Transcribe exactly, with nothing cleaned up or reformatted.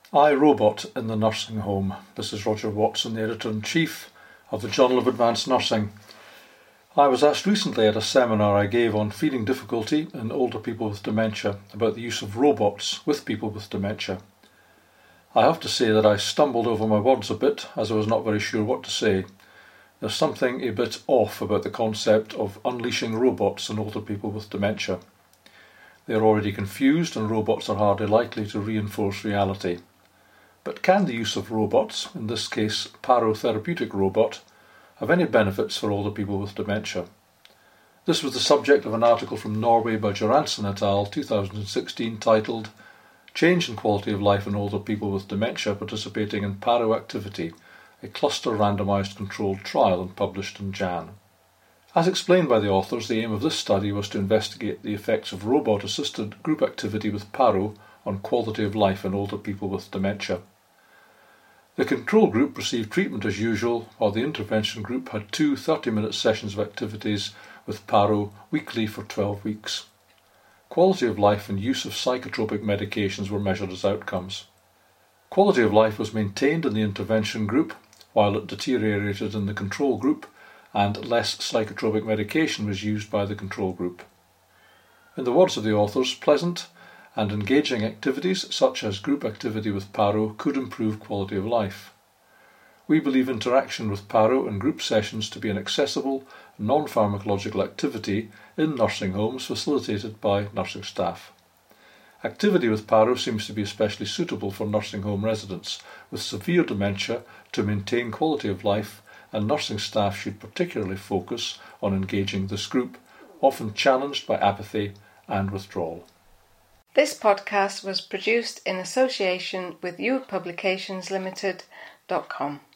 I, Robot in the Nursing Home. This is Roger Watson, the Editor-in-Chief of the Journal of Advanced Nursing. I was asked recently at a seminar I gave on feeling difficulty in older people with dementia about the use of robots with people with dementia. I have to say that I stumbled over my words a bit as I was not very sure what to say. There's something a bit off about the concept of unleashing robots on older people with dementia. They are already confused and robots are hardly likely to reinforce reality. But can the use of robots, in this case parotherapeutic robot, have any benefits for older people with dementia? This was the subject of an article from Norway by Joransen et al. two thousand sixteen titled Change in Quality of Life in Older People with Dementia Participating in Paro Activity, a cluster randomised controlled trial, and published in Jan. As explained by the authors, the aim of this study was to investigate the effects of robot-assisted group activity with Paro on quality of life in older people with dementia. The control group received treatment as usual, while the intervention group had two thirty-minute sessions of activities with Paro weekly for twelve weeks. Quality of life and use of psychotropic medications were measured as outcomes. Quality of life was maintained in the intervention group, while it deteriorated in the control group, and less psychotropic medication was used by the control group. In the words of the authors, pleasant and engaging activities such as group activity with Paro could improve quality of life. We believe interaction with Paro and group sessions to be an accessible, non-pharmacological activity in nursing homes facilitated by nursing staff. Activity with Paro seems to be especially suitable for nursing home residents with severe dementia to maintain quality of life, and nursing staff should particularly focus on engaging this group, often challenged by apathy and withdrawal. This podcast was produced in association with you publications limited dot com.